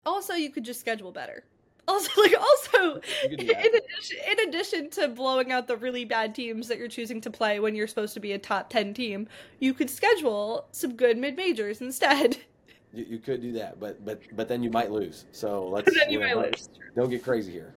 Also, you could just schedule better. Also, You could do that. in addition to blowing out the really bad teams that you're choosing to play when you're supposed to be a top 10 team, you could schedule some good mid majors instead. You could do that, but then you might lose. So And let's then you might lose. don't get crazy here.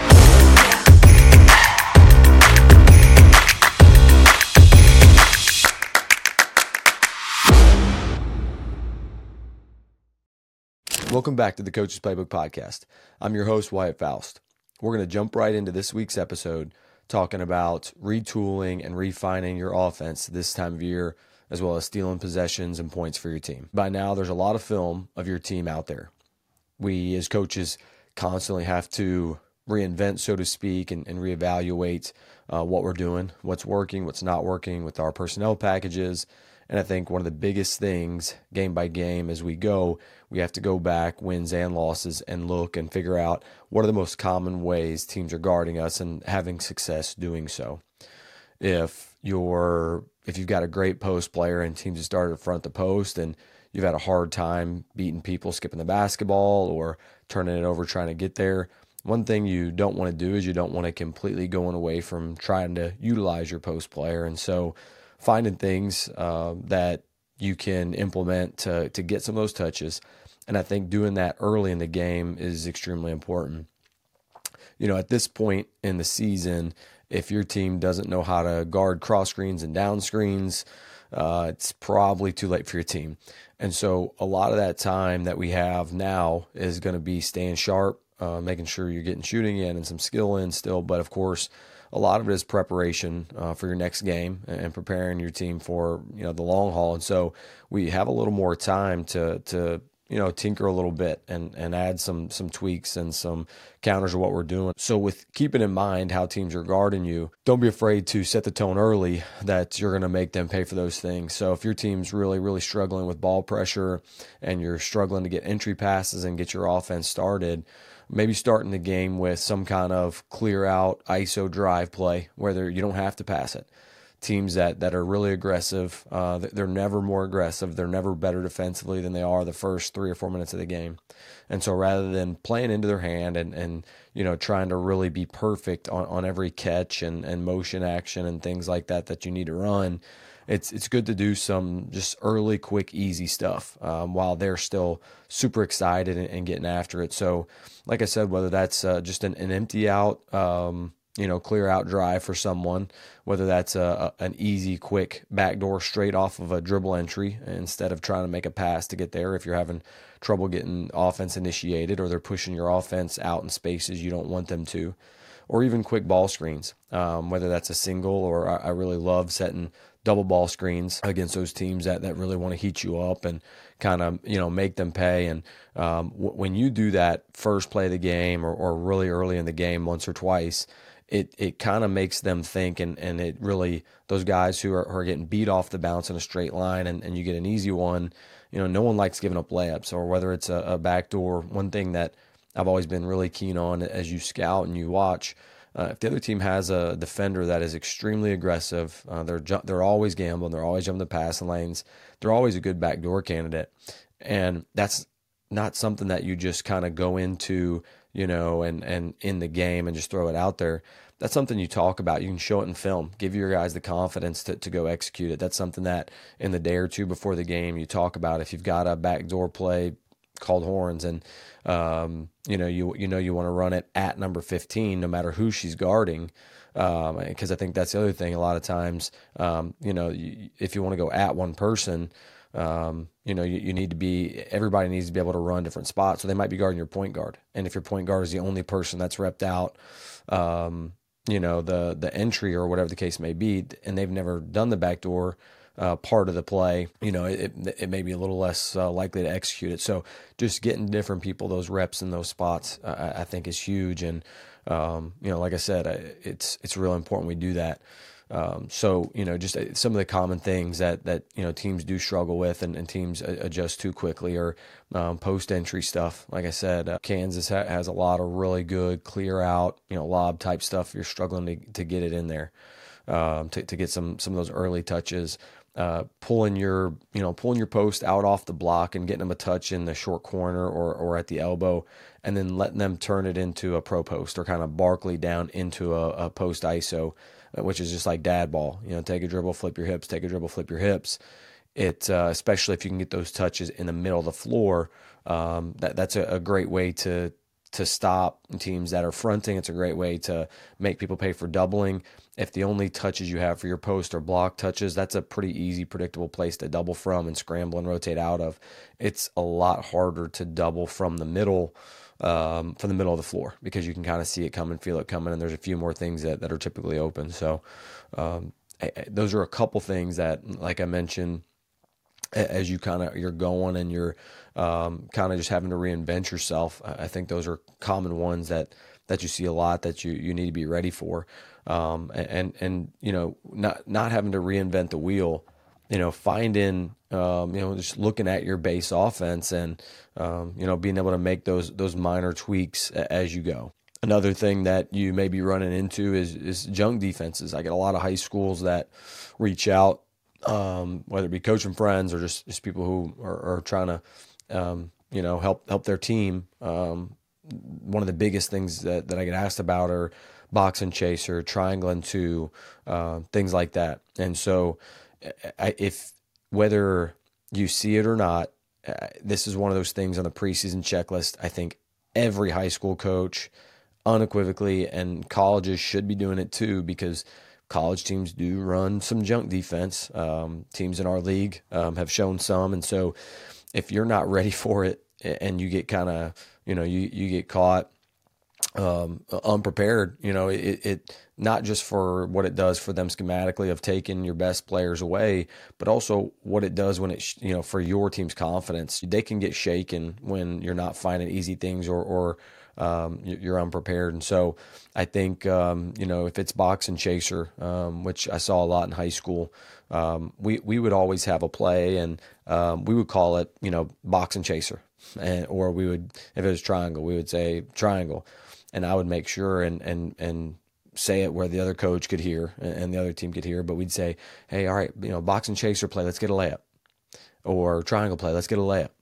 Welcome back to the Coach's Playbook Podcast. I'm your host, Wyatt Faust. We're going to jump right into this week's episode talking about retooling and refining your offense this time of year, as well as stealing possessions and points for your team. By now, there's a lot of film of your team out there. We, as coaches, constantly have to reinvent, so to speak, and reevaluate what we're doing, what's working, what's not working with our personnel packages. And I think one of the biggest things, game by game, as we go, we have to go back, wins and losses, and look and figure out what are the most common ways teams are guarding us and having success doing so. If you've got a great post player and teams have started to front the post and you've had a hard time beating people skipping the basketball or turning it over trying to get there, one thing you don't want to do is you don't want to completely going away from trying to utilize your post player. And so finding things that you can implement to get some of those touches. And I think doing that early in the game is extremely important. You know, at this point in the season, if your team doesn't know how to guard cross screens and down screens, it's probably too late for your team. And so a lot of that time that we have now is going to be staying sharp, making sure you're getting shooting in and some skill in still. But of course, a lot of it is preparation for your next game and preparing your team for the long haul. And so we have a little more time to tinker a little bit and add some tweaks and some counters of what we're doing. So with keeping in mind how teams are guarding you, don't be afraid to set the tone early that you're going to make them pay for those things. So if your team's really, really struggling with ball pressure and you're struggling to get entry passes and get your offense started, maybe starting the game with some kind of clear out ISO drive play where you don't have to pass it. Teams that are really aggressive, they're never more aggressive. They're never better defensively than they are the first 3 or 4 minutes of the game. And so rather than playing into their hand and trying to really be perfect on every catch and motion action and things like that you need to run, it's good to do some just early, quick, easy stuff while they're still super excited and getting after it. So like I said, whether that's just an empty out, clear out drive for someone, whether that's an easy, quick backdoor straight off of a dribble entry instead of trying to make a pass to get there if you're having trouble getting offense initiated or they're pushing your offense out in spaces you don't want them to, or even quick ball screens, whether that's a single or I really love setting double ball screens against those teams that really want to heat you up and kind of, make them pay. And when you do that first play of the game or really early in the game once or twice, it kind of makes them think, and it really, those guys who are getting beat off the bounce in a straight line and you get an easy one, no one likes giving up layups, or whether it's a backdoor. One thing that I've always been really keen on as you scout and you watch, if the other team has a defender that is extremely aggressive, they're always gambling, they're always jumping the passing lanes, they're always a good backdoor candidate. And that's not something that you just kind of go into, and in the game and just throw it out there. That's something you talk about. You can show it in film. Give your guys the confidence to go execute it. That's something that in the day or two before the game you talk about. If you've got a backdoor play called horns and you want to run it at number 15 no matter who she's guarding, because I think that's the other thing. A lot of times, if you want to go at one person, you need to be, everybody needs to be able to run different spots. So they might be guarding your point guard. And if your point guard is the only person that's repped out, the entry or whatever the case may be, and they've never done the backdoor part of the play, it may be a little less likely to execute it. So just getting different people those reps in those spots, I think is huge. And, like I said, it's really important we do that. Just some of the common things that teams do struggle with and teams adjust too quickly or post-entry stuff. Like I said, Kansas has a lot of really good clear out, lob type stuff. You're struggling to get it in there, to get some of those early touches. pulling your post out off the block and getting them a touch in the short corner or at the elbow, and then letting them turn it into a pro post or kind of Barkley down into a post ISO, which is just like dad ball. Take a dribble, flip your hips, take a dribble, flip your hips. It especially if you can get those touches in the middle of the floor, that's a great way to stop teams that are fronting. It's a great way to make people pay for doubling. If the only touches you have for your post are block touches, that's a pretty easy, predictable place to double from and scramble and rotate out of. It's a lot harder to double from the middle of the floor because you can kind of see it coming, feel it coming, and there's a few more things that are typically open. So those are a couple things that, like I mentioned, as you're going and you're kind of just having to reinvent yourself. I think those are common ones that you see a lot that you need to be ready for. And not having to reinvent the wheel, finding, just looking at your base offense and, being able to make those minor tweaks as you go. Another thing that you may be running into is junk defenses. I get a lot of high schools that reach out, whether it be coaching friends or just people who are trying to, help their team. One of the biggest things that I get asked about are box and chaser, triangle and two, things like that. And so if whether you see it or not, this is one of those things on the preseason checklist. I think every high school coach unequivocally, and colleges should be doing it too, because college teams do run some junk defense. Teams in our league have shown some. And so if you're not ready for it and you get kind of, you get caught unprepared, it not just for what it does for them schematically of taking your best players away, but also what it does when it, for your team's confidence. They can get shaken when you're not finding easy things or you're unprepared. And so I think, if it's box and chaser, which I saw a lot in high school, we would always have a play and we would call it, box and chaser. Or we would, if it was triangle, we would say triangle. And I would make sure and say it where the other coach could hear and the other team could hear. But we'd say, hey, all right, box and chaser play, let's get a layup. Or triangle play, let's get a layup.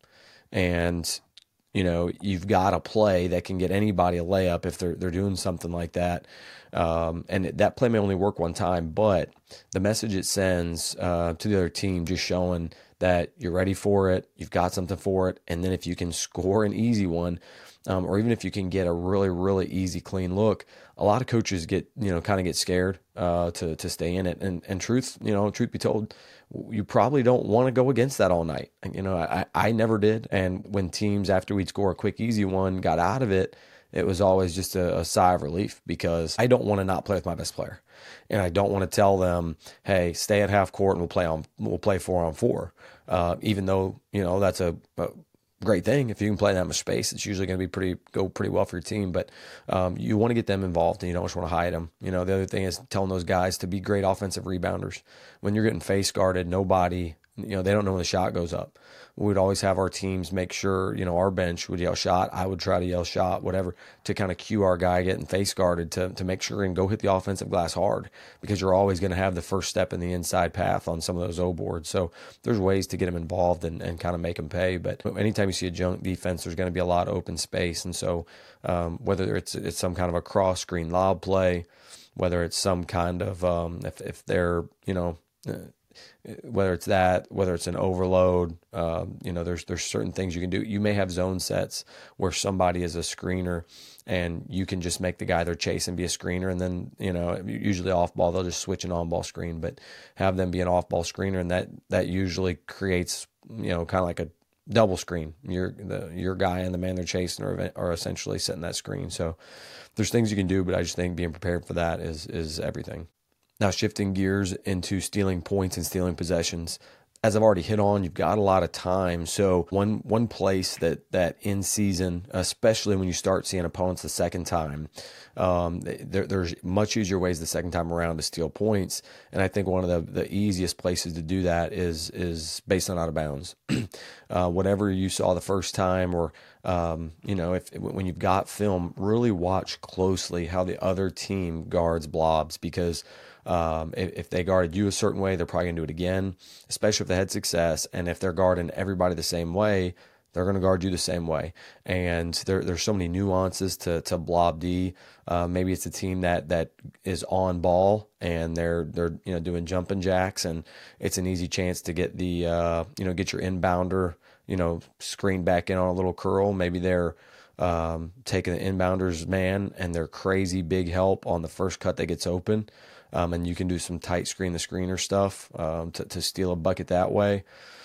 And you've got a play that can get anybody a layup if they're doing something like that. And that play may only work one time, but the message it sends to the other team, just showing that you're ready for it, you've got something for it, and then if you can score an easy one, or even if you can get a really, really easy, clean look, a lot of coaches get scared to stay in it. And truth be told, you probably don't want to go against that all night. I never did. And when teams, after we'd score a quick, easy one, got out of it, it was always just a sigh of relief, because I don't want to not play with my best player. And I don't want to tell them, hey, stay at half court and we'll play 4-on-4. Even though, that's a great thing. If you can play that much space, it's usually going to go pretty well for your team. But you want to get them involved, and you don't just want to hide them. The other thing is telling those guys to be great offensive rebounders. When you're getting face guarded, nobody, they don't know when the shot goes up. We would always have our teams make sure, our bench would yell shot. I would try to yell shot, whatever, to kind of cue our guy getting face guarded to make sure and go hit the offensive glass hard, because you're always going to have the first step in the inside path on some of those O boards. So there's ways to get them involved and kind of make them pay. But anytime you see a junk defense, there's going to be a lot of open space. And so whether it's some kind of a cross screen lob play, whether it's some kind of, if they're, whether it's that, whether it's an overload, there's certain things you can do. You may have zone sets where somebody is a screener and you can just make the guy they're chasing be a screener. And then, usually off ball, they'll just switch an on ball screen, but have them be an off ball screener. And that usually creates, kind of like a double screen. Your guy and the man they're chasing are essentially setting that screen. So there's things you can do, but I just think being prepared for that is everything. Now, shifting gears into stealing points and stealing possessions. As I've already hit on, you've got a lot of time. So one place that in season, especially when you start seeing opponents the second time, there's much easier ways the second time around to steal points. And I think one of the easiest places to do that is based on out of bounds. Whatever you saw the first time, or when you've got film, really watch closely how the other team guards blobs, because If they guarded you a certain way, they're probably going to do it again, especially if they had success. And if they're guarding everybody the same way, they're going to guard you the same way. And there's so many nuances to Blob D. Maybe it's a team that is on ball and they're doing jumping jacks, and it's an easy chance to get the get your inbounder screen back in on a little curl. Maybe they're taking the inbounder's man and they're crazy big help on the first cut that gets open. And you can do some tight screen the screener stuff to steal a bucket that way.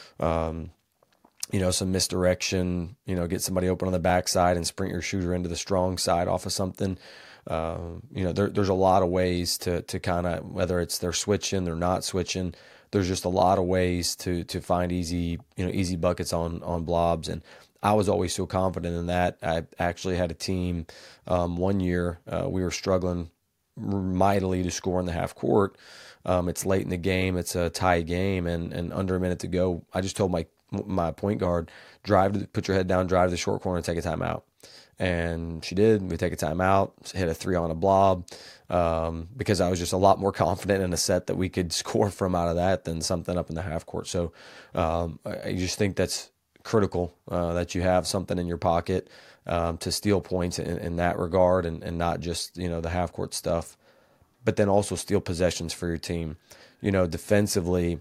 Some misdirection, get somebody open on the backside and sprint your shooter into the strong side off of something. There's a lot of ways to kind of, whether it's they're switching, they're not switching. There's just a lot of ways to find easy buckets on blobs. And I was always so confident in that. I actually had a team one year, we were struggling mightily to score in the half court. It's late in the game. It's a tie game, and under a minute to go, I just told my point guard, put your head down, drive to the short corner, and take a timeout. And she did. We take a timeout, hit a 3 on a blob, because I was just a lot more confident in a set that we could score from out of that than something up in the half court. So I just think that's critical, that you have something in your pocket to steal points in that regard, and not just the half court stuff, but then also steal possessions for your team. Defensively,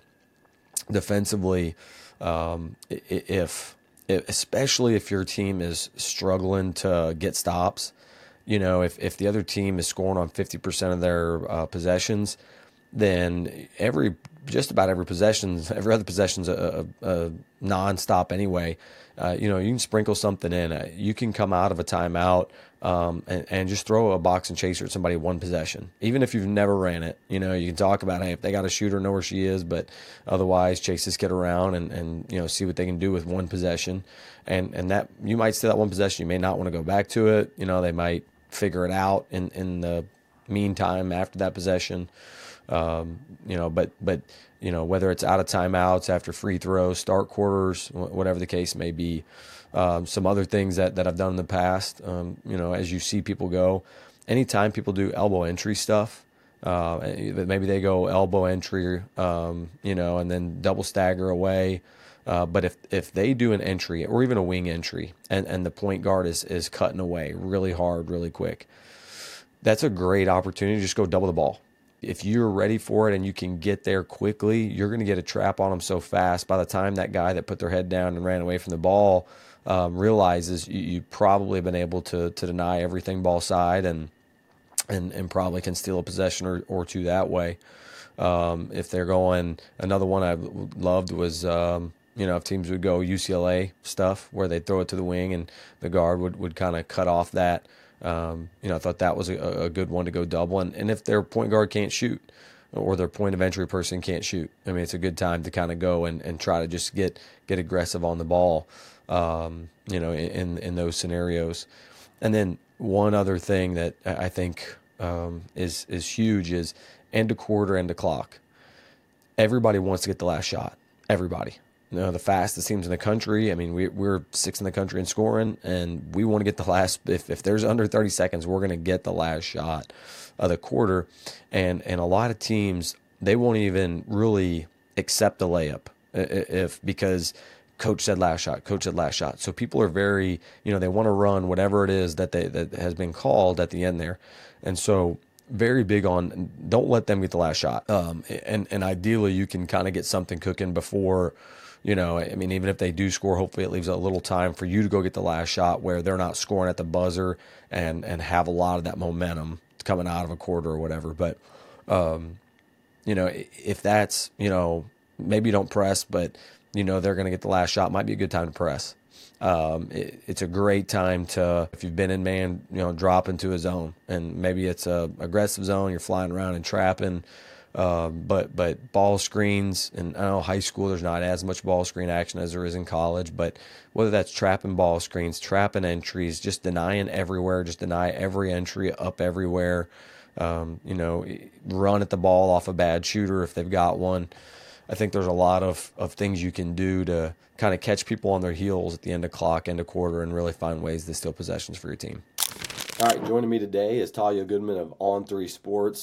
especially if your team is struggling to get stops, if the other team is scoring on 50% of their possessions, then just about every other possession's a non-stop anyway. You can sprinkle something in. You can come out of a timeout and just throw a box and chaser at somebody one possession. Even if you've never ran it, you can talk about, hey, if they got a shooter, know where she is, but otherwise chase this kid around and see what they can do with one possession. And that you might steal that one possession. You may not want to go back to it. They might figure it out in the meantime after that possession. But whether it's out of timeouts, after free throws, start quarters, whatever the case may be, some other things that I've done in the past, as you see people go, anytime people do elbow entry stuff, maybe they go elbow entry, and then double stagger away. But if they do an entry or even a wing entry and the point guard is cutting away really hard, really quick, that's a great opportunity to just go double the ball. If you're ready for it and you can get there quickly, you're going to get a trap on them so fast. By the time that guy that put their head down and ran away from the ball realizes you probably have been able to deny everything ball side and probably can steal a possession or two that way. If they're going, another one I loved was, if teams would go UCLA stuff where they'd throw it to the wing and the guard would kind of cut off that. I thought that was a good one to go double. And if their point guard can't shoot or their point of entry person can't shoot, it's a good time to kind of go and try to just get aggressive on the ball, in those scenarios. And then one other thing that I think is huge is end of quarter, end of clock. Everybody wants to get the last shot. Everybody. The fastest teams in the country. We're sixth in the country in scoring, and we want to get the last. If there's under 30 seconds, we're going to get the last shot of the quarter. And a lot of teams, they won't even really accept a layup because coach said last shot. So people are very, they want to run whatever it is that has been called at the end there, and so very big on don't let them get the last shot. And ideally you can kind of get something cooking before. Even if they do score, hopefully it leaves a little time for you to go get the last shot where they're not scoring at the buzzer and have a lot of that momentum coming out of a quarter or whatever. But, if that's, maybe you don't press, but, they're going to get the last shot, might be a good time to press. It's a great time to, if you've been in man, drop into a zone. And maybe it's a aggressive zone, you're flying around and trapping. But ball screens, and I know high school there's not as much ball screen action as there is in college, but whether that's trapping ball screens, trapping entries, just denying everywhere, just deny every entry up everywhere, run at the ball off a bad shooter if they've got one. I think there's a lot of things you can do to kind of catch people on their heels at the end of clock, end of quarter, and really find ways to steal possessions for your team. All right, joining me today is Talia Goodman of On3 Sports.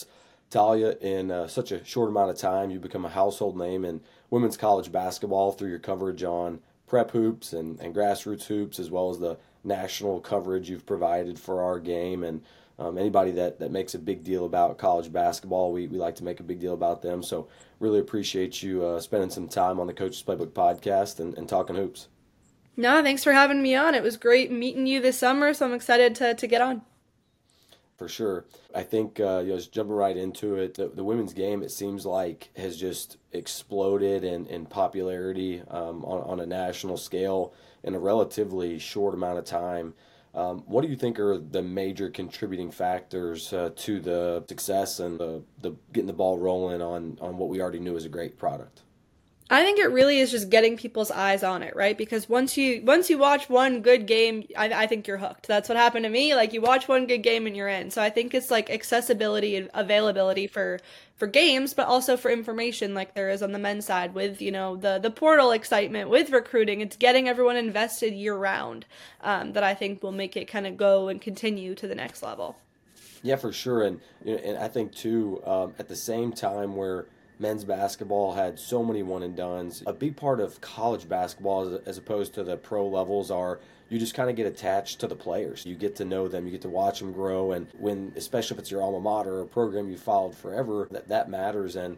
Talia, in such a short amount of time, you become a household name in women's college basketball through your coverage on prep hoops and grassroots hoops, as well as the national coverage you've provided for our game. And anybody that makes a big deal about college basketball, we like to make a big deal about them. So really appreciate you spending some time on the Coach's Playbook podcast and talking hoops. No, thanks for having me on. It was great meeting you this summer, so I'm excited to get on. For sure. I think, just jumping right into it, the women's game, it seems like, has just exploded in popularity on a national scale in a relatively short amount of time. What do you think are the major contributing factors to the success and the getting the ball rolling on what we already knew was a great product? I think it really is just getting people's eyes on it, right? Because once you watch one good game, I think you're hooked. That's what happened to me. Like you watch one good game and you're in. So I think it's like accessibility and availability for games, but also for information, like there is on the men's side with the portal excitement with recruiting. It's getting everyone invested year round that I think will make it kind of go and continue to the next level. Yeah, for sure. And I think too, at the same time where men's basketball had so many one and dones, a big part of college basketball as opposed to the pro levels are you just kind of get attached to the players. You get to know them, you get to watch them grow, and when, especially if it's your alma mater or a program you followed forever, that matters. And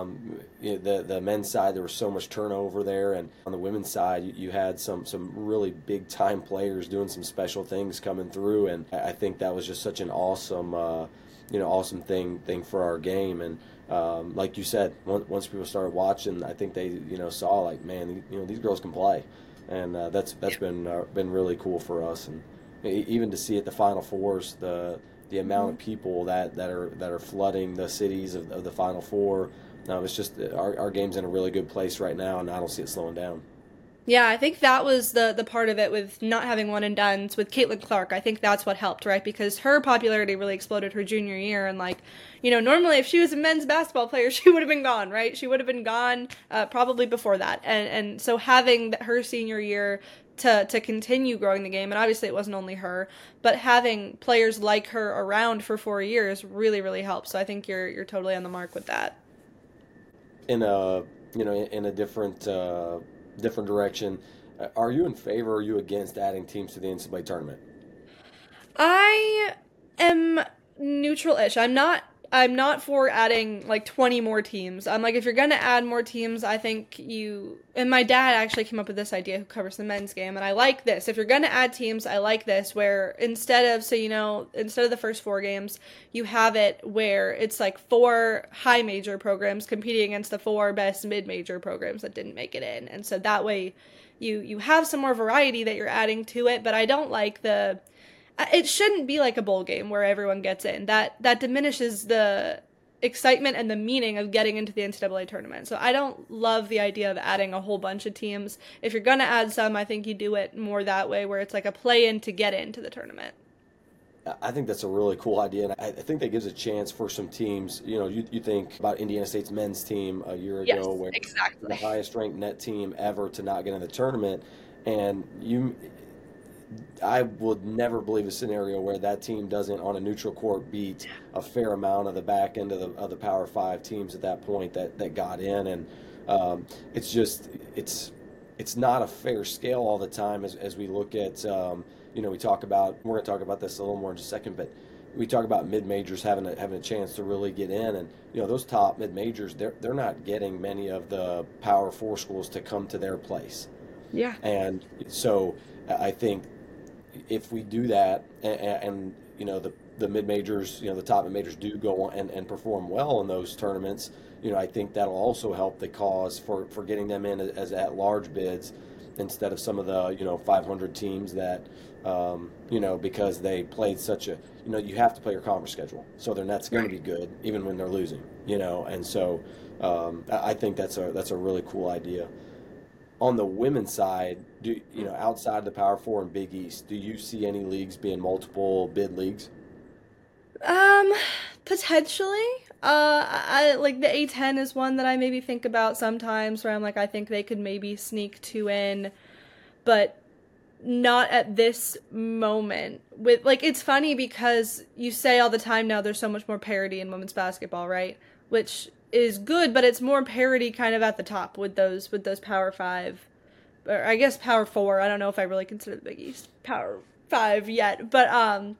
the men's side, there was so much turnover there, and on the women's side, you had some really big time players doing some special things coming through, and I think that was just such an awesome awesome thing for our game. And like you said, once people started watching, I think they saw like, man, these girls can play, and that's been really cool for us. And even to see at the Final Fours the amount of people that are flooding the cities of the Final Four. It's just our game's in a really good place right now, and I don't see it slowing down. Yeah, I think that was the part of it with not having one and dones with Caitlin Clark. I think that's what helped, right? Because her popularity really exploded her junior year. And normally if she was a men's basketball player, she would have been gone, right? She would have been gone probably before that. And so having her senior year to continue growing the game, and obviously it wasn't only her, but having players like her around for 4 years really, really helps. So I think you're totally on the mark with that. In a different direction. Are you in favor or are you against adding teams to the NCAA tournament? I am neutral-ish. I'm not for adding like 20 more teams. I'm like, if you're going to add more teams, I think and my dad actually came up with this idea who covers the men's game, and I like this. If you're going to add teams, I like this, where instead of the first 4 games, you have it where it's like 4 high major programs competing against the 4 best mid-major programs that didn't make it in. And so that way you have some more variety that you're adding to it, but I don't like it shouldn't be like a bowl game where everyone gets in. That diminishes the excitement and the meaning of getting into the NCAA tournament. So I don't love the idea of adding a whole bunch of teams. If you're going to add some, I think you do it more that way, where it's like a play-in to get into the tournament. I think that's a really cool idea, and I think that gives a chance for some teams. You think about Indiana State's men's team a year Yes, ago, where exactly. the highest ranked net team ever to not get in the tournament, and I would never believe a scenario where that team doesn't, on a neutral court, beat a fair amount of the back end of the Power Five teams at that point that got in, and it's not a fair scale all the time as we look at we're going to talk about this a little more in just a second, but we talk about mid majors having a chance to really get in, and those top mid majors, they're not getting many of the Power Four schools to come to their place. Yeah. And so I think if we do that, and the mid majors, the top mid majors do go on and perform well in those tournaments, I think that'll also help the cause for getting them in as at large bids instead of some of the 500 teams that because they played such a you have to play your conference schedule, so their net's going to be good even when they're losing, and so I think that's a really cool idea. On the women's side, outside the Power Four and Big East, do you see any leagues being multiple bid leagues? Potentially. I like the A10 is one that I maybe think about sometimes, where I'm like, I think they could maybe sneak 2 in, but not at this moment. With like, it's funny because you say all the time now there's so much more parity in women's basketball, right? Which is good, but it's more parity kind of at the top with those Power Five, or I guess Power Four. I don't know if I really consider the Big East Power Five yet, but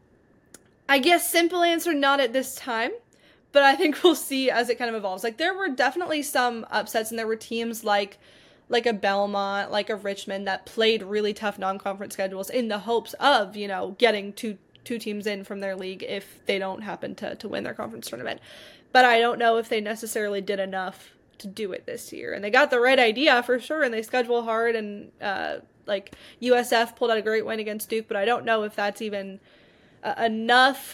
I guess simple answer, not at this time. But I think we'll see as it kind of evolves. Like, there were definitely some upsets, and there were teams like a Belmont, like a Richmond, that played really tough non-conference schedules in the hopes of, getting two teams in from their league if they don't happen to win their conference tournament. But I don't know if they necessarily did enough to do it this year. And they got the right idea for sure, and they schedule hard, and like USF pulled out a great win against Duke, but I don't know if that's even enough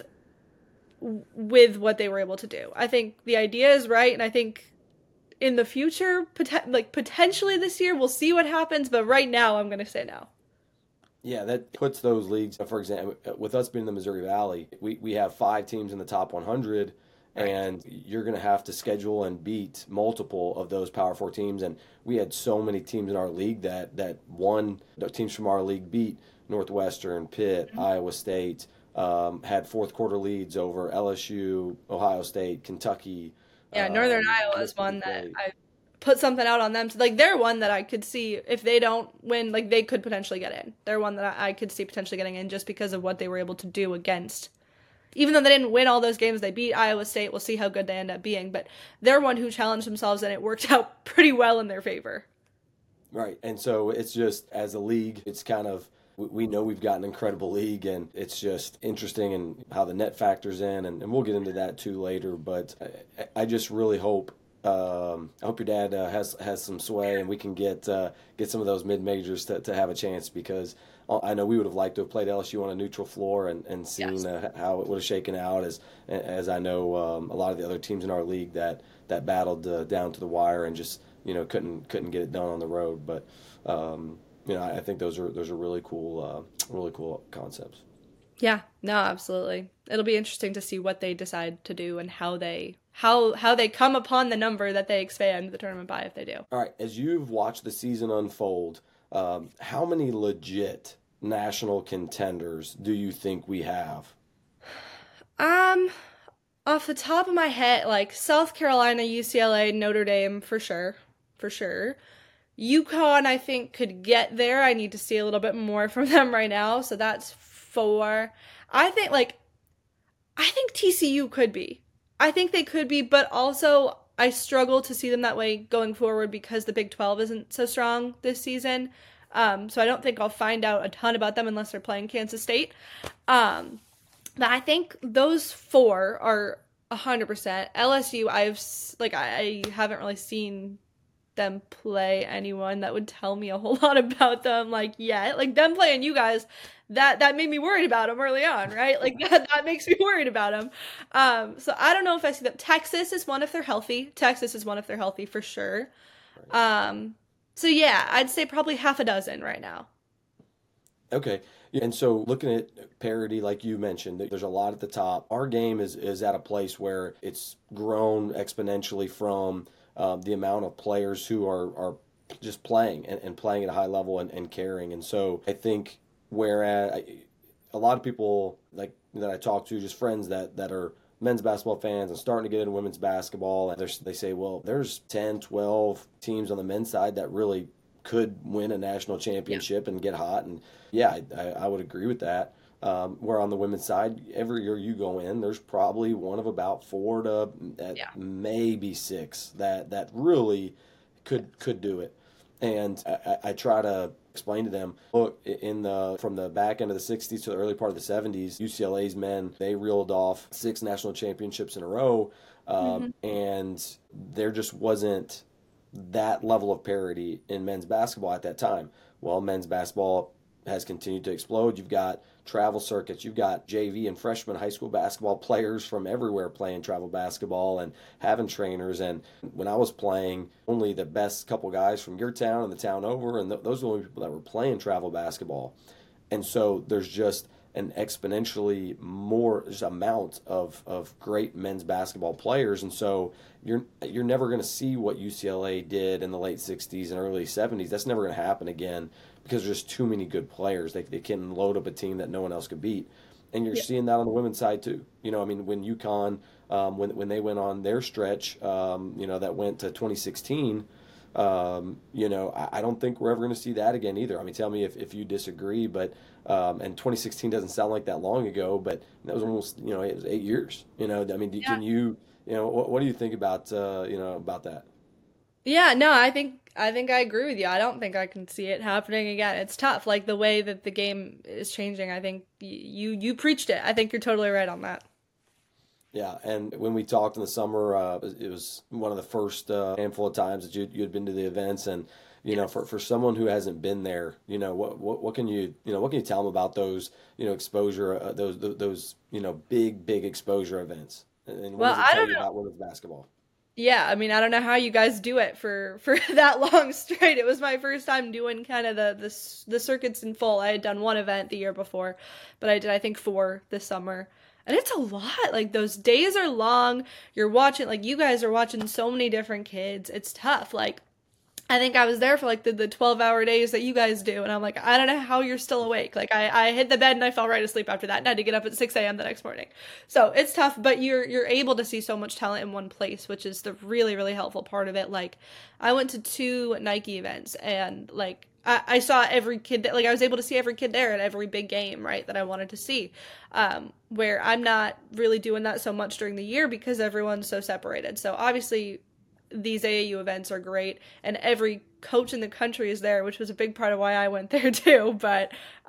with what they were able to do. I think the idea is right, and I think in the future, potentially this year, we'll see what happens, but right now I'm going to say no. Yeah, that puts those leagues, for example, with us being in the Missouri Valley, we have 5 teams in the top 100, Right. and you're going to have to schedule and beat multiple of those Power 4 teams. And we had so many teams in our league that won, the teams from our league beat Northwestern, Pitt, Iowa State, had fourth quarter leads over LSU, Ohio State, Kentucky. Yeah, Northern Iowa is Mississippi one that State. I put something out on them. So, like, they're one that I could see if they don't win, like, they could potentially get in. They're one that I could see potentially getting in just because of what they were able to do against. Even though they didn't win all those games, they beat Iowa State. We'll see how good they end up being. But they're one who challenged themselves, and it worked out pretty well in their favor. Right. And so it's just, as a league, it's kind of, we know we've got an incredible league, and it's just interesting and how the net factors in, and we'll get into that too later. But I just really hope, I hope your dad has some sway, and we can get some of those mid majors to have a chance, because I know we would have liked to have played LSU on a neutral floor and seen Yes. how it would have shaken out, as I know a lot of the other teams in our league that battled down to the wire and just couldn't get it done on the road. But I think those are really cool concepts. Yeah, no, absolutely. It'll be interesting to see what they decide to do and how they come upon the number that they expand the tournament by if they do. All right, as you've watched the season unfold, how many legit national contenders do you think we have? Um, Off the top of my head, like South Carolina, UCLA, Notre Dame for sure, for sure. UConn, I think, could get there. I need to see a little bit more from them right now, so that's 4. I think I think TCU could be. I think they could be, but also I struggle to see them that way going forward because the Big 12 isn't so strong this season. So I don't think I'll find out a ton about them unless they're playing Kansas State. Um, but I think those 4 are 100%. LSU, I haven't really seen them play anyone that would tell me a whole lot about them yet. Like them playing you guys, that made me worried about them early on, right? Like that makes me worried about them. So I don't know if I see them. Texas is one if they're healthy. Texas is one if they're healthy for sure. So yeah, I'd say probably half a dozen right now. Okay. And so looking at parity, like you mentioned, there's a lot at the top. Our game is at a place where it's grown exponentially from the amount of players who are just playing and playing at a high level and caring. And so I think whereas a lot of people like that I talk to, just friends that are men's basketball fans and starting to get into women's basketball, and they say, well, there's 10, 12 teams on the men's side that really could win a national championship and get hot. And yeah, I would agree with that. Where on the women's side, every year you go in, there's probably one of about 4 to maybe 6 that really could do it. And I try to explain to them, look, from the back end of the 60s to the early part of the 70s, UCLA's men, they reeled off 6 national championships in a row, and there just wasn't that level of parity in men's basketball at that time. Well, men's basketball has continued to explode. You've got travel circuits. You've got JV and freshman high school basketball players from everywhere playing travel basketball and having trainers. And when I was playing, only the best couple guys from your town and the town over, and those were the only people that were playing travel basketball. And so there's just an exponentially more just amount of great men's basketball players. And so you're never going to see what UCLA did in the late 60s and early 70s. That's never going to happen again because there's just too many good players. They can load up a team that no one else could beat. And you're Yeah. seeing that on the women's side too. I mean, when UConn, when they went on their stretch, that went to 2016, I don't think we're ever going to see that again either. I mean, tell me if you disagree, but and 2016 doesn't sound like that long ago, but that was almost, it was 8 years. I mean, Yeah. can you, what do you think about, about that? Yeah, no, I think I agree with you. I don't think I can see it happening again. It's tough, like the way that the game is changing. I think you preached it. I think you're totally right on that. Yeah, and when we talked in the summer, it was one of the first handful of times that you had been to the events, and Yes. for someone who hasn't been there, what can what can you tell them about those exposure those big exposure events, and what Well, does it I tell don't you know. about women's basketball? Yeah, I mean, I don't know how you guys do it for that long straight. It was my first time doing kind of the circuits in full. I had done one event the year before, but I did I think four this summer. And it's a lot. Like those days are long. You're watching like you guys are watching so many different kids. It's tough. Like I think I was there for like the 12-hour days that you guys do, and I'm like, I don't know how you're still awake. Like I hit the bed and I fell right asleep after that and had to get up at 6 a.m. the next morning. So it's tough, but you're able to see so much talent in one place, which is the really, really helpful part of it. Like I went to two Nike events and like I saw every kid that like I was able to see every kid there at every big game, right, that I wanted to see. Where I'm not really doing that so much during the year because everyone's so separated. So obviously these AAU events are great, and every coach in the country is there, which was a big part of why I went there too. But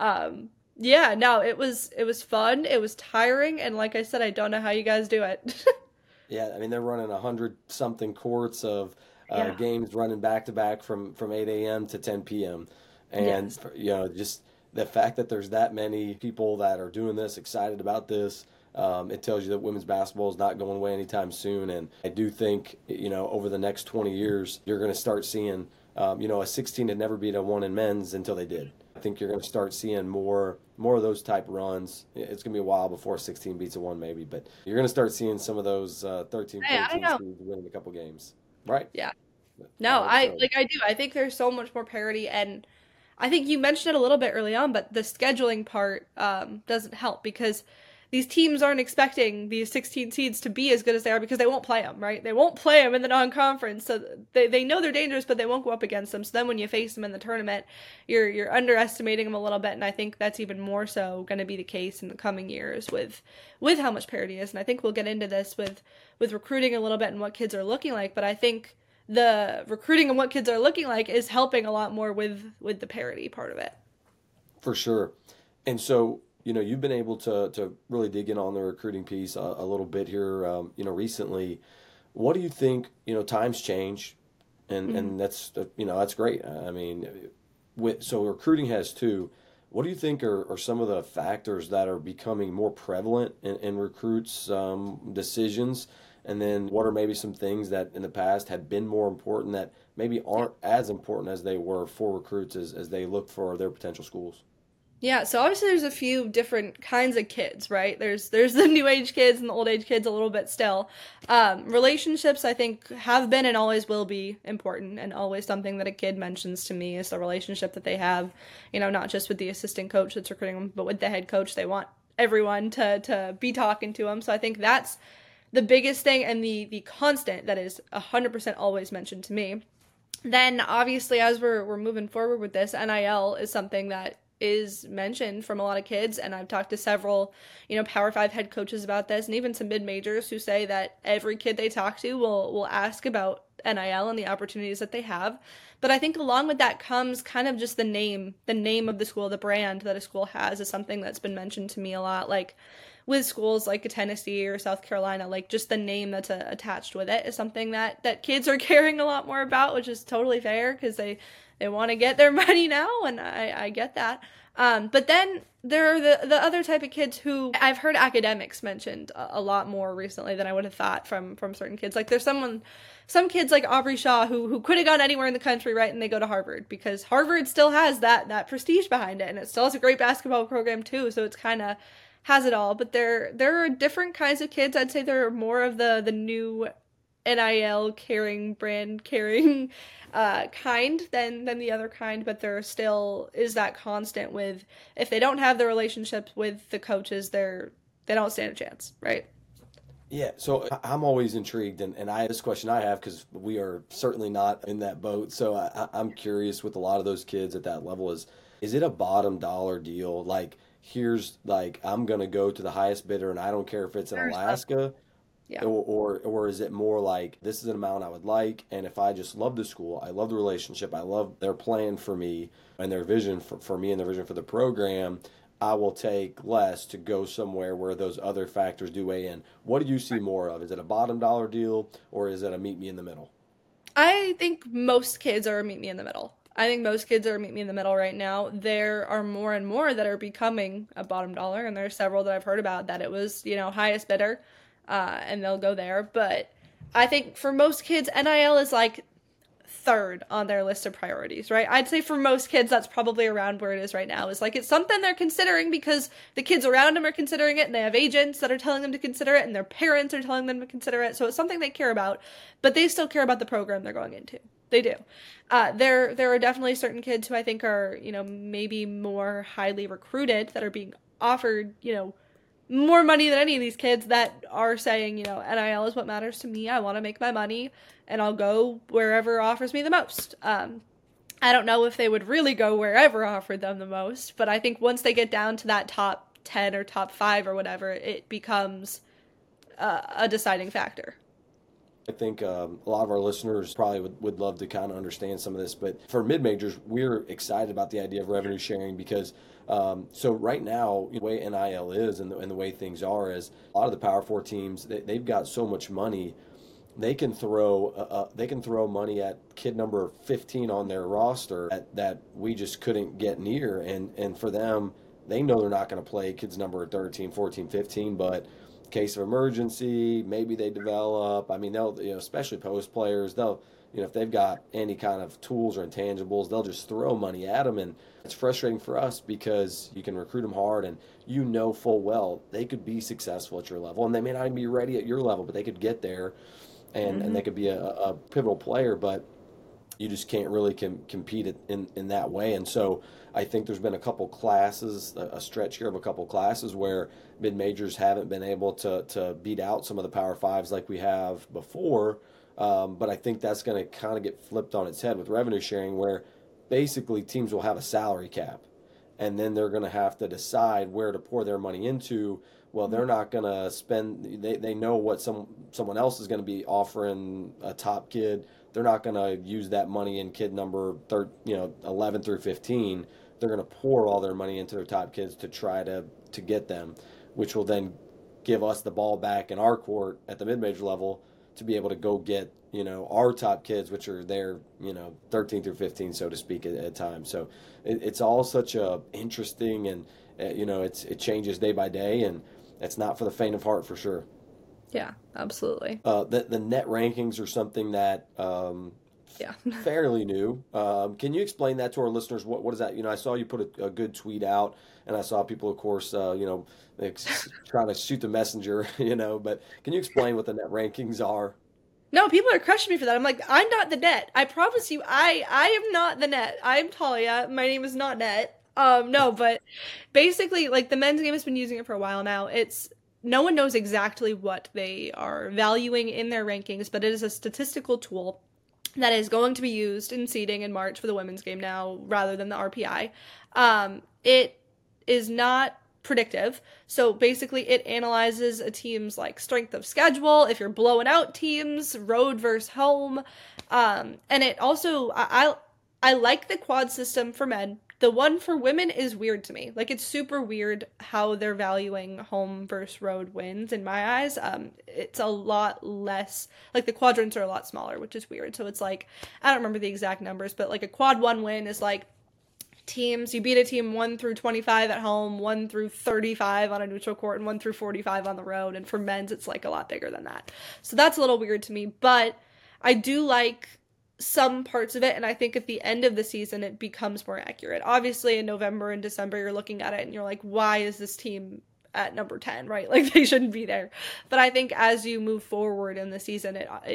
yeah, no, it was fun. It was tiring, and like I said, I don't know how you guys do it. Yeah, I mean they're running 100 something courts of Yeah. games running back to back from 8 a.m. to 10 p.m. And Yes. just the fact that there's that many people that are doing this, excited about this, it tells you that women's basketball is not going away anytime soon. And I do think over the next 20 years you're going to start seeing a 16 had never beat a one in men's until they did. I think you're going to start seeing more of those type runs. It's going to be a while before 16 beats a one maybe, but you're going to start seeing some of those 13, Hey, I don't 14 know. seeds winning a couple games, right? Yeah. I No, hope I so. like I do. I think there's so much more parity, and I think you mentioned it a little bit early on, but the scheduling part doesn't help because these teams aren't expecting these 16 seeds to be as good as they are because they won't play them, right? They won't play them in the non-conference, so they know they're dangerous, but they won't go up against them. So then when you face them in the tournament, you're underestimating them a little bit, and I think that's even more so going to be the case in the coming years with how much parity is. And I think we'll get into this with recruiting a little bit and what kids are looking like, but I think the recruiting and what kids are looking like is helping a lot more with the parity part of it. For sure. And so, you've been able to really dig in on the recruiting piece a little bit here, recently. What do you think, times change, Mhm. and that's great. I mean, so recruiting has too. What do you think are some of the factors that are becoming more prevalent in recruits' decisions? And then what are maybe some things that in the past had been more important that maybe Yeah. aren't as important as they were for recruits as they look for their potential schools? Yeah, so obviously there's a few different kinds of kids, right? There's the new age kids and the old age kids a little bit still. Relationships I think have been and always will be important, and always something that a kid mentions to me is the relationship that they have, not just with the assistant coach that's recruiting them, but with the head coach. They want everyone to be talking to them. So I think that's the biggest thing and the constant that is 100% always mentioned to me. Then obviously as we're moving forward with this, NIL is something that is mentioned from a lot of kids, and I've talked to several, Power 5 head coaches about this, and even some mid-majors who say that every kid they talk to will ask about NIL and the opportunities that they have. But I think along with that comes kind of just the name of the school, the brand that a school has is something that's been mentioned to me a lot. Like with schools like a Tennessee or South Carolina, like just the name that's attached with it is something that kids are caring a lot more about, which is totally fair because they want to get their money now, and I get that. But then there are the other type of kids who I've heard academics mentioned a lot more recently than I would have thought from certain kids. Like there's some kids like Aubrey Shaw who could have gone anywhere in the country, right? And they go to Harvard because Harvard still has that prestige behind it, and it still has a great basketball program too. So it's kind of has it all. But there are different kinds of kids. I'd say there are more of the new NIL caring, brand caring kind than the other kind, but there still is that constant with, if they don't have the relationships with the coaches, they don't stand a chance, right? Yeah, so I'm always intrigued, and this question I have because we are certainly not in that boat. So I'm curious with a lot of those kids at that level is it a bottom dollar deal? Like here's like I'm gonna go to the highest bidder, and I don't care if it's in There's some. Alaska, Yeah. or is it more like this is an amount I would like, and if I just love the school, I love the relationship, I love their plan for me and their vision for me and their vision for the program, I will take less to go somewhere where those other factors do weigh in. What do you see more of? Is it a bottom dollar deal or is it a meet me in the middle? I think most kids are meet me in the middle. I think most kids are meet me in the middle right now. There are more and more that are becoming a bottom dollar, and there are several that I've heard about that it was, highest bidder, and they'll go there. But I think for most kids, NIL is like third on their list of priorities, right? I'd say for most kids, that's probably around where it is right now. Is like it's something they're considering because the kids around them are considering it, and they have agents that are telling them to consider it, and their parents are telling them to consider it. So it's something they care about, but they still care about the program they're going into. They do. There are definitely certain kids who I think are maybe more highly recruited that are being offered more money than any of these kids that are saying, NIL is what matters to me. I want to make my money and I'll go wherever offers me the most. I don't know if they would really go wherever offered them the most, but I think once they get down to that top 10 or top 5 or whatever, it becomes a deciding factor. I think a lot of our listeners probably would love to kind of understand some of this, but for mid majors, we're excited about the idea of revenue sharing because so right now, the way NIL is and the way things are is a lot of the Power Four teams they've got so much money they can throw money at kid number 15 on their roster that we just couldn't get near, and for them they know they're not going to play kids number 13, 14, 15, but case of emergency, maybe they develop. I mean, they'll, especially post players, they'll, if they've got any kind of tools or intangibles, they'll just throw money at them. And it's frustrating for us because you can recruit them hard and full well they could be successful at your level. And they may not even be ready at your level, but they could get there and they could be a pivotal player, but you just can't really compete in that way. And so I think there's been a couple classes, a stretch here of a couple classes where mid majors haven't been able to beat out some of the Power Fives like we have before. But I think that's going to kind of get flipped on its head with revenue sharing, where basically teams will have a salary cap, and then they're going to have to decide where to pour their money into. Well, they're not going to spend. They know what someone else is going to be offering a top kid. They're not going to use that money in kid number 11 through 15. They're going to pour all their money into their top kids to try to get them, which will then give us the ball back in our court at the mid-major level to be able to go get our top kids, which are their 13 through 15, so to speak, at times. So it's all such a interesting and it changes day by day, and it's not for the faint of heart for sure. Yeah, absolutely. The net rankings are something that Yeah. fairly new. Can you explain that to our listeners? What is that? I saw you put a good tweet out, and I saw people, of course, trying to shoot the messenger, But can you explain what the net rankings are? No, people are crushing me for that. I'm like, I'm not the net. I promise you, I am not the net. I'm Talia. My name is not net. No, but basically, like the men's game has been using it for a while now. It's no one knows exactly what they are valuing in their rankings, but it is a statistical tool that is going to be used in seeding in March for the women's game now rather than the RPI. It is not predictive. So basically it analyzes a team's like strength of schedule, if you're blowing out teams, road versus home. And it also, I like the quad system for men. The one for women is weird to me. Like it's super weird how they're valuing home versus road wins in my eyes. It's a lot less, like the quadrants are a lot smaller, which is weird. So it's like, I don't remember the exact numbers, but like a quad 1 win is like teams, you beat a team 1 through 25 at home, 1 through 35 on a neutral court, and 1 through 45 on the road. And for men's, it's like a lot bigger than that. So that's a little weird to me, but I do like some parts of it, and I think at the end of the season it becomes more accurate. Obviously in November and December you're looking at it and you're like, why is this team at number 10, right? Like they shouldn't be there. But I think as you move forward in the season,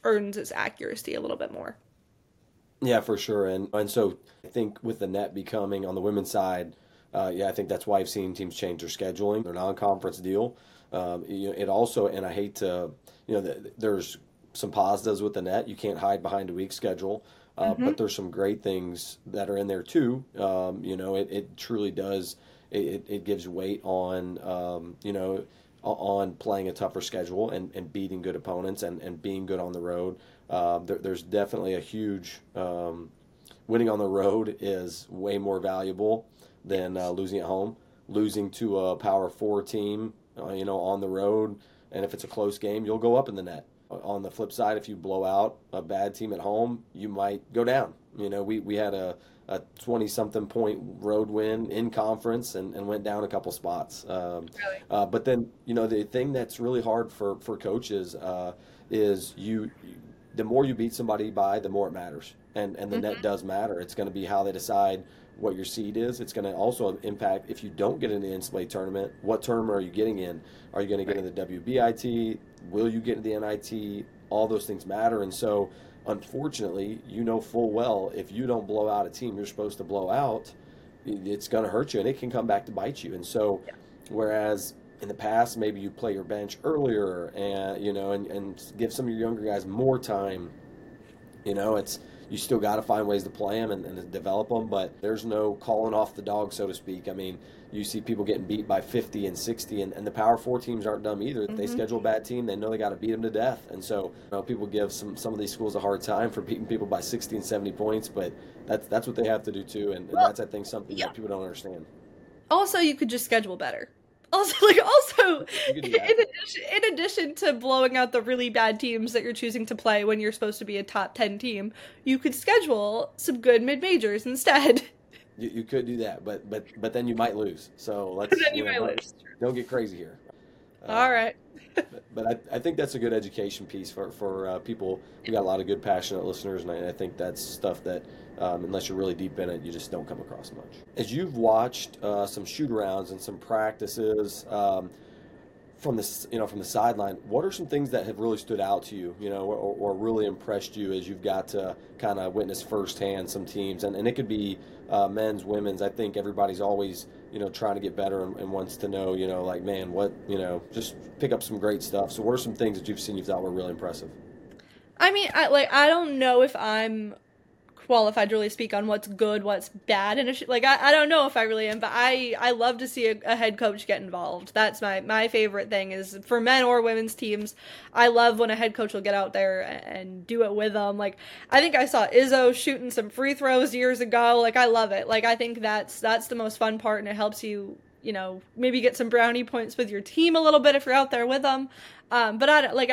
earns its accuracy a little bit more. Yeah, for sure. And so I think with the net becoming on the women's side, I think that's why I've seen teams change their scheduling, their non-conference deal. It also, and I hate to, there's some positives with the net. You can't hide behind a week schedule, but there's some great things that are in there too. It truly does. It gives weight on, on playing a tougher schedule and beating good opponents and being good on the road. There's definitely a huge winning on the road is way more valuable than losing at home. Losing to a Power Four team, on the road, and if it's a close game, you'll go up in the net. On the flip side, if you blow out a bad team at home, you might go down. We had a 20-something point road win in conference and went down a couple spots. Really? But then, the thing that's really hard for coaches is the more you beat somebody by, the more it matters. And the net does matter. It's going to be how they decide what your seed is. It's going to also impact if you don't get in the NCAA tournament, what tournament are you getting in? Are you going to get in the WBIT? Will you get in the NIT? All those things matter. And so, unfortunately, full well, if you don't blow out a team you're supposed to blow out, it's going to hurt you and it can come back to bite you. And so, whereas in the past, maybe you play your bench earlier and give some of your younger guys more time, you still got to find ways to play them and develop them, but there's no calling off the dog, so to speak. I mean, you see people getting beat by 50 and 60, and the Power 4 teams aren't dumb either. They schedule a bad team, they know they got to beat them to death. And so people give some of these schools a hard time for beating people by 60 and 70 points, but that's what they have to do too, and that's, I think, something that people don't understand. Also, you could just schedule better. In addition to blowing out the really bad teams that you're choosing to play when you're supposed to be a top 10 team, you could schedule some good mid-majors instead. You could do that, but then you might lose. So don't get crazy here. All right. but I think that's a good education piece for people. We got a lot of good, passionate listeners, and I think that's stuff that, unless you're really deep in it, you just don't come across much. As you've watched some shoot-arounds and some practices from the sideline, what are some things that have really stood out to you, or really impressed you as you've got to kind of witness firsthand some teams, and it could be men's, women's. I think everybody's always trying to get better and wants to know, man, what, just pick up some great stuff. So what are some things that you've seen you thought were really impressive? I mean, I don't know if I'm qualified to really speak on what's good, what's bad, and I don't know if I really am, but I love to see a head coach get involved. That's my favorite thing is for men or women's teams. I love when a head coach will get out there and do it with them. Like, I think I saw Izzo shooting some free throws years ago. Like, I love it. Like, I think that's the most fun part, and it helps you, maybe get some brownie points with your team a little bit if you're out there with them. But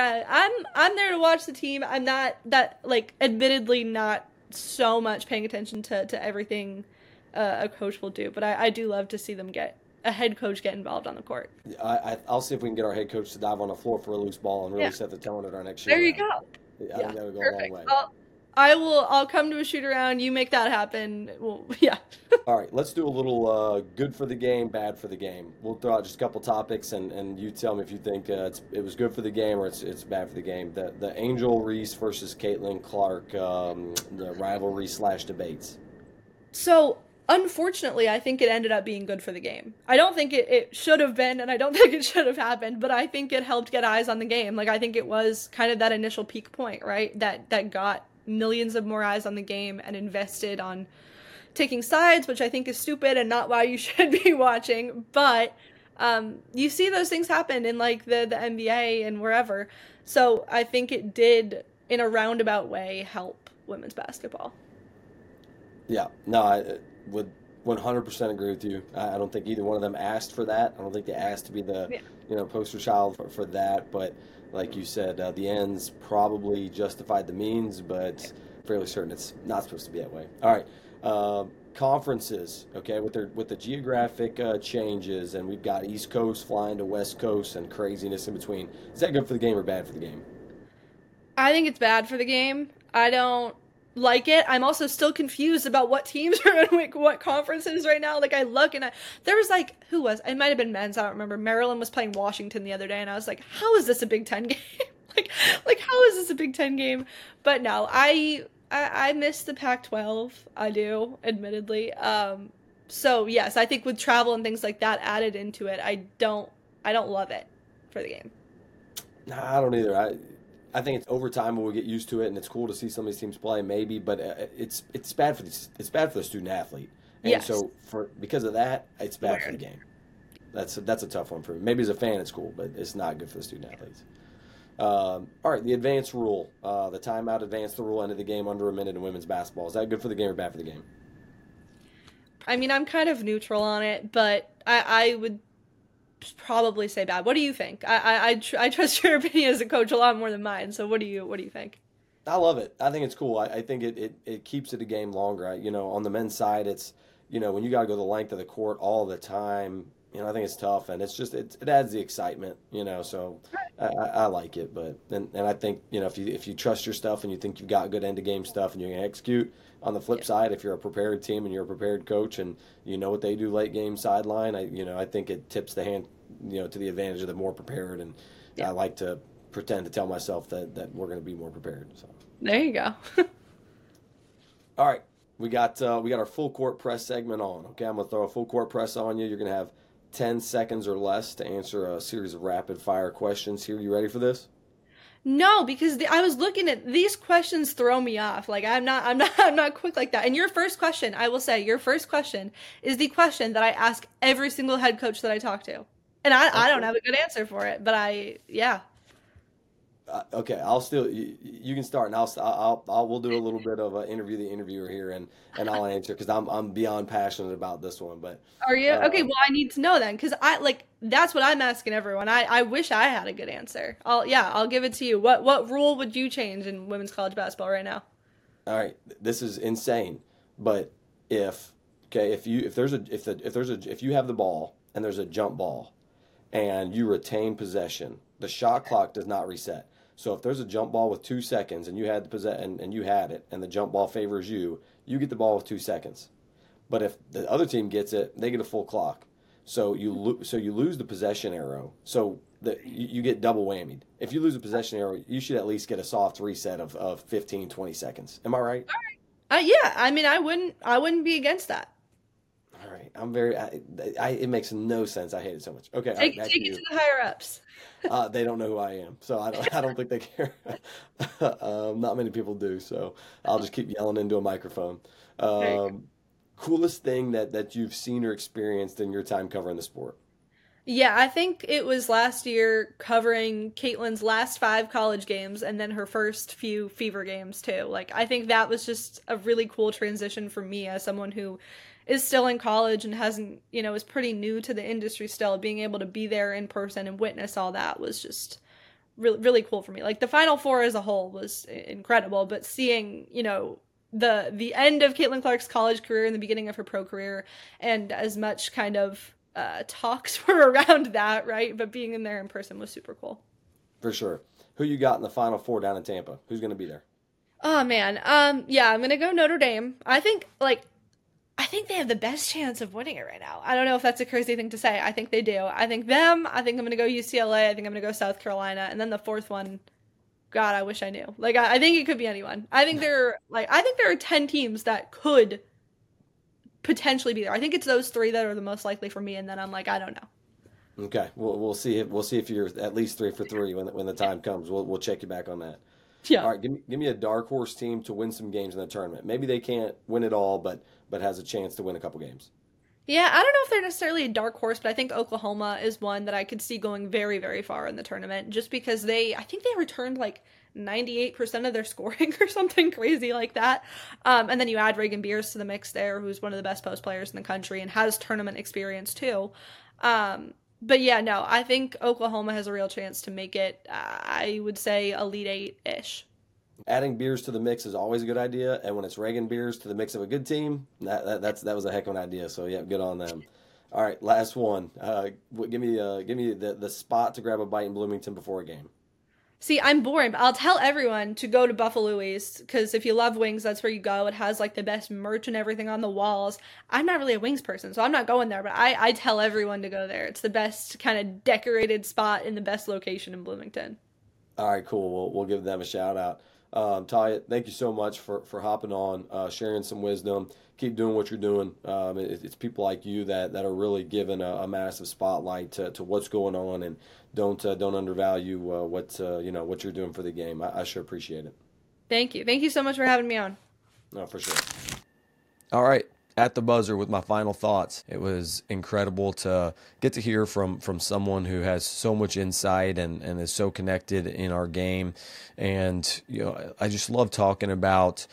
I'm there to watch the team. I'm not admittedly not so much paying attention to everything a coach will do, but I do love to see a head coach get involved on the court. I'll see if we can get our head coach to dive on the floor for a loose ball and really set the tone at our next shoot. There you go. I think that would go a long way. I'll come to a shoot around. You make that happen. Well, yeah. All right, let's do a little good for the game, bad for the game. We'll throw out just a couple topics, and you tell me if you think it was good for the game or it's bad for the game. The Angel Reese versus Caitlin Clark, the rivalry / debates. So, unfortunately, I think it ended up being good for the game. I don't think it should have been, and I don't think it should have happened, but I think it helped get eyes on the game. Like, I think it was kind of that initial peak point, right? That got millions of more eyes on the game and invested on taking sides, which I think is stupid and not why you should be watching. But you see those things happen in like the NBA and wherever. So I think it did, in a roundabout way, help women's basketball. Yeah, no, I would 100% agree with you. I don't think either one of them asked for that. I don't think they asked to be the poster child for that. But like you said, the ends probably justified the means, but fairly certain it's not supposed to be that way. All right, conferences, okay, with the geographic changes, and we've got East Coast flying to West Coast and craziness in between. Is that good for the game or bad for the game? I think it's bad for the game. I don't like it. I'm also still confused about what teams are in what conferences right now. Like, I look and there was like, it might have been men's, I don't remember. Maryland was playing Washington the other day, and I was like, how is this a Big Ten game? like like how is this a Big Ten game? But no, I miss the Pac-12. I do, admittedly. So yes, I think with travel and things like that added into it, I don't love it for the game. Nah, I don't either. I think it's over time we'll get used to it, and it's cool to see some of these teams play, maybe. But it's bad for it's bad for the student athlete, and Yes. so because of that, it's bad for the game. That's a tough one for me. Maybe as a fan, it's cool, but it's not good for the student athletes. All right, the advanced rule, the timeout advanced the rule, ended the game under a minute in women's basketball. Is that good for the game or bad for the game? I mean, I'm kind of neutral on it, but I would probably say bad. What do you think? I trust your opinion as a coach a lot more than mine. So what do you think? I love it. I think it's cool. I think it keeps it a game longer. On the men's side, it's when you got to go the length of the court all the time. I think it's tough, and it's just it adds the excitement. So I like it. But and I think if you trust your stuff and you think you've got good end of game stuff and you're gonna execute. On the flip Yeah. side, if you're a prepared team and you're a prepared coach and you know what they do late game sideline, I think it tips the hand to the advantage of the more prepared. And Yeah. I like to pretend to tell myself that we're going to be more prepared. So. There you go. All right, we got our full court press segment on. Okay, I'm gonna throw a full court press on you. You're gonna have 10 seconds or less to answer a series of rapid fire questions. Here, you ready for this? No, because I was looking at these questions throw me off. Like I'm not quick like that. And your first question, I will say, your first question is the question that I ask every single head coach that I talk to. And I don't Okay. have a good answer for it, but yeah. Okay, I'll still you can start, and we'll do a little bit of an interview the interviewer here, and I'll answer because I'm beyond passionate about this one. But Are you? Okay, um, well, I need to know then, because that's what I'm asking everyone. I wish I had a good answer. I'll give it to you. What rule would you change in women's college basketball right now? all right, this is insane. But if okay, if you have the ball and there's a jump ball and you retain possession, the shot clock does not reset. So if there's a jump ball with 2 seconds and you had the and you had it and the jump ball favors you, you get the ball with 2 seconds. But if the other team gets it, they get a full clock. So you lose the possession arrow. So you get double whammied. If you lose a possession arrow, you should at least get a soft reset of 15, 20 seconds. Am I right? Yeah, I mean, I wouldn't be against that. All right. It makes no sense. I hate it so much. Okay. All right. Take Back to take it you. to the higher ups. They don't know who I am, so I don't think they care. Not many people do, so I'll just keep yelling into a microphone. There you go. Um, Coolest thing that you've seen or experienced in your time covering the sport? Yeah, I think it was last year covering Caitlin's last five college games and then her first few Fever games too. Like, I think that was just a really cool transition for me as someone who is still in college and hasn't, is pretty new to the industry still. Being able to be there in person and witness all that was just really, really cool for me. Like, the Final Four as a whole was incredible, but seeing, the end of Caitlin Clark's college career and the beginning of her pro career, and as much kind of talks were around that, right? But being in there in person was super cool. For sure. Who you got in the Final Four down in Tampa? Who's going to be there? Oh man, yeah, I'm gonna go Notre Dame. I think they have the best chance of winning it right now. I don't know if that's a crazy thing to say. I think they do. I think them. I think I'm gonna go UCLA. I think I'm gonna go South Carolina, and then the fourth one. God, I wish I knew. Like, I think it could be anyone. I think there are 10 teams that could potentially be there. I think it's those three that are the most likely for me, and then I'm like, I don't know. Okay, we'll see if you're at least 3 for 3 when the time comes. We'll check you back on that. Yeah. All right, give me a dark horse team to win some games in the tournament. Maybe they can't win it all, but has a chance to win a couple games. Yeah, I don't know if they're necessarily a dark horse, but I think Oklahoma is one that I could see going very, very far in the tournament just because I think they returned like 98% of their scoring or something crazy like that. And then you add Reagan Beers to the mix there, who's one of the best post players in the country and has tournament experience too. But yeah, no, I think Oklahoma has a real chance to make it, I would say, Elite Eight-ish. Adding beers to the mix is always a good idea, and when it's Reagan beers to the mix of a good team, that was a heck of an idea. So yeah, good on them. All right, last one. Give me the spot to grab a bite in Bloomington before a game. See, I'm boring, but I'll tell everyone to go to Buffalo's because if you love wings, that's where you go. It has like the best merch and everything on the walls. I'm not really a wings person, so I'm not going there, but I tell everyone to go there. It's the best kind of decorated spot in the best location in Bloomington. All right, cool. We'll give them a shout out. Talia, thank you so much for hopping on, sharing some wisdom. Keep doing what you're doing. It's people like you that are really giving a massive spotlight to what's going on, and don't undervalue what you're doing for the game. I sure appreciate it. Thank you. Thank you so much for having me on. No, for sure. All right. At the buzzer with my final thoughts. It was incredible to get to hear from someone who has so much insight and is so connected in our game. And, I just love talking about,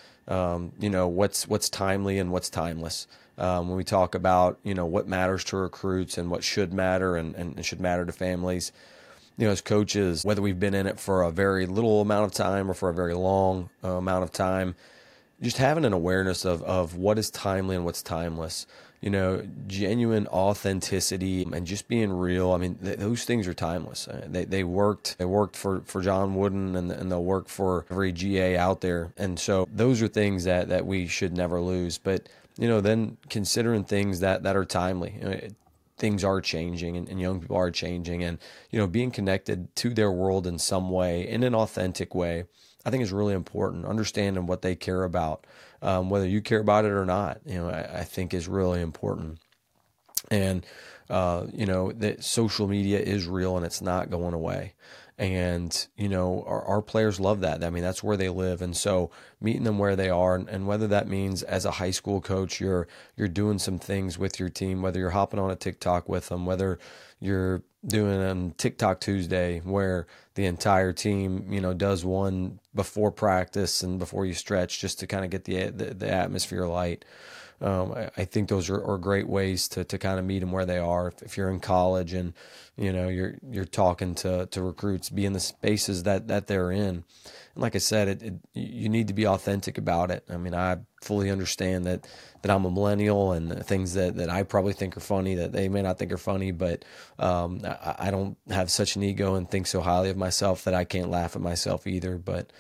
what's timely and what's timeless. When we talk about, what matters to recruits and what should matter and should matter to families. As coaches, whether we've been in it for a very little amount of time or for a very long amount of time, just having an awareness of what is timely and what's timeless, genuine authenticity and just being real. I mean, those things are timeless. They worked for John Wooden and they'll work for every GA out there. And so those are things that we should never lose. But, then considering things that are timely, things are changing and young people are changing, and, being connected to their world in some way, in an authentic way, I think is really important. Understanding what they care about, whether you care about it or not, I think is really important. And, that social media is real and it's not going away. And, our players love that. I mean, that's where they live. And so meeting them where they are, and whether that means as a high school coach, you're doing some things with your team, whether you're hopping on a TikTok with them, whether you're doing a TikTok Tuesday where the entire team, does one before practice and before you stretch, just to kind of get the atmosphere light. I think those are great ways to kind of meet them where they are. If you're in college and, you're talking to recruits, be in the spaces that they're in. And like I said, you need to be authentic about it. I mean, I fully understand that I'm a millennial and things that I probably think are funny that they may not think are funny, but I don't have such an ego and think so highly of myself that I can't laugh at myself either. But,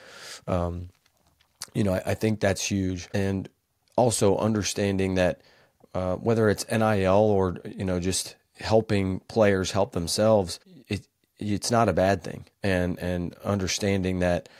I think that's huge. And also understanding that whether it's NIL or, just helping players help themselves, it's not a bad thing. And understanding that,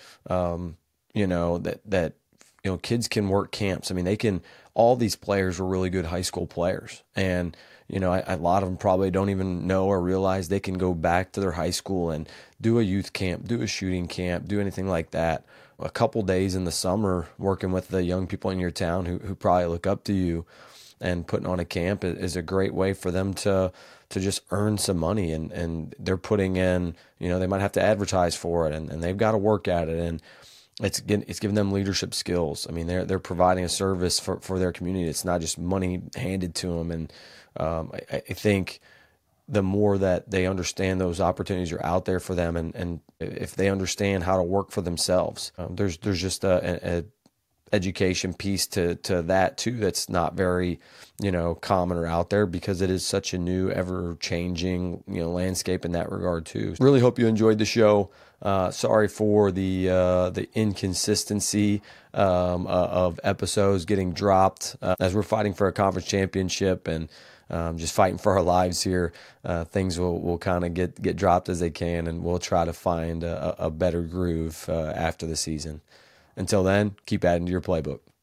kids can work camps. I mean, all these players were really good high school players. And, a lot of them probably don't even know or realize they can go back to their high school and do a youth camp, do a shooting camp, do anything like that. A couple days in the summer working with the young people in your town who probably look up to you, and putting on a camp is a great way for them to just earn some money. And they're putting in, they might have to advertise for it, and they've got to work at it. And it's giving them leadership skills. I mean, they're providing a service for their community. It's not just money handed to them. And I think the more that they understand those opportunities are out there for them, and if they understand how to work for themselves, there's just a education piece to that too that's not very common or out there, because it is such a new, ever changing landscape in that regard too. Really hope you enjoyed the show. Sorry for the inconsistency of episodes getting dropped as we're fighting for a conference championship and just fighting for our lives here. Things will kind of get dropped as they can, and we'll try to find a better groove after the season. Until then, keep adding to your playbook.